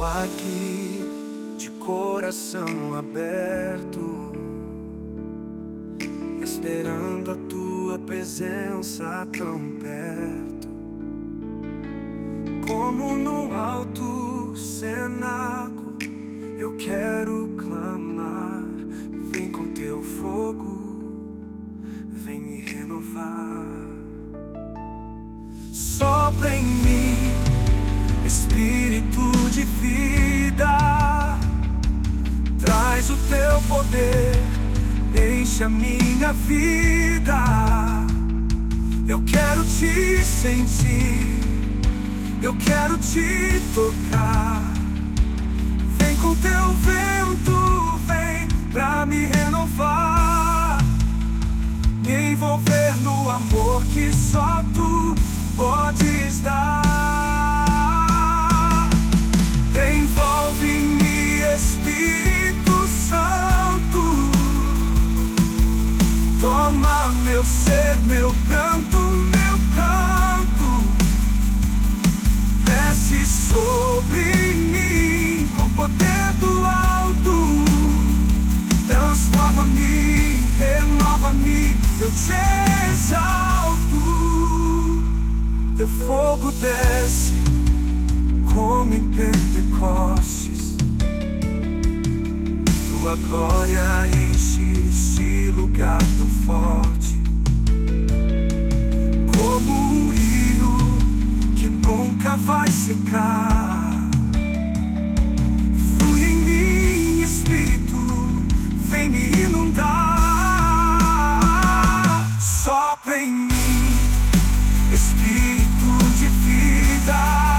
aqui de coração aberto, esperando a tua presença tão perto, como no alto cenáculo. Eu quero clamar, vem com teu fogo, vem me renovar. Sopra em mim, Espírito de vida, traz o teu poder, enche a minha vida. Eu quero te sentir, eu quero te tocar. Vem com teu vento, vem pra me renovar, me envolver no amor que só tu podes dar. Envolve-me, Espírito Santo, toma meu ser, meu canto, meu canto. Desce sobre mim com poder do alto, transforma-me, renova-me, eu te exalto. Teu fogo desce como em Pentecostes, tua glória enche esse lugar tão forte, como um rio que nunca vai secar. Flui em mim, Espírito, vem me inundar. Sopra em mim, Espírito de vida,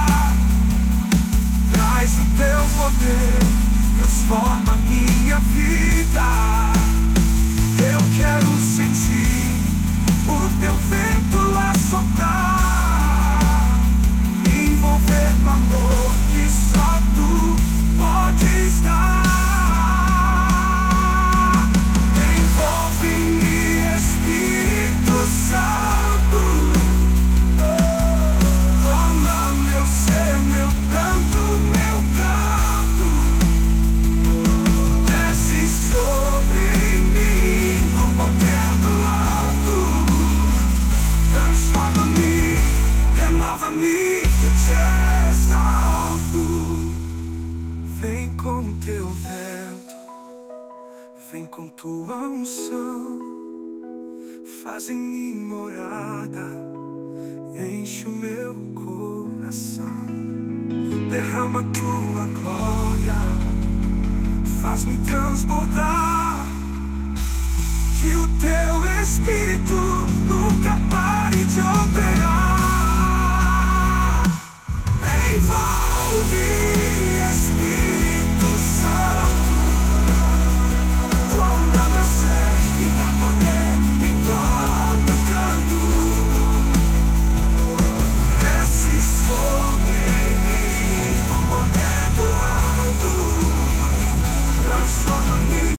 traz o teu poder, transforma minha vida. Eu quero sentir o teu vento a soprar, me envolver no amor que só tu podes dar. Envolve-me, Espírito Santo, toma meu ser, meu canto, meu canto. Desce sobre mim com poder do alto, transforma-me, renova-me, eu te exalto. Vem com teu vento, vem com tua unção, faz em mim morada, enche o meu coração. Derrama tua glória, faz-me transbordar, que o teu Espírito nunca pare de operar. Envolve